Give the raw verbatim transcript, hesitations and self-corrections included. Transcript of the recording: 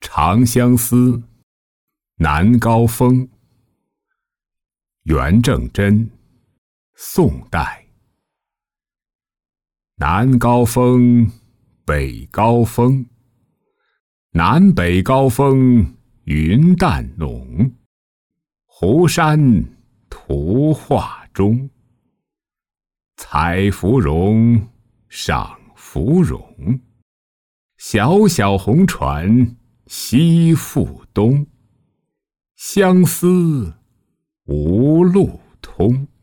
长相思，南高峰。元正真，宋代。南高峰，北高峰，南北高峰云淡浓。湖山图画中，采芙蓉，赏芙蓉。小小红船西复东，相思无路通。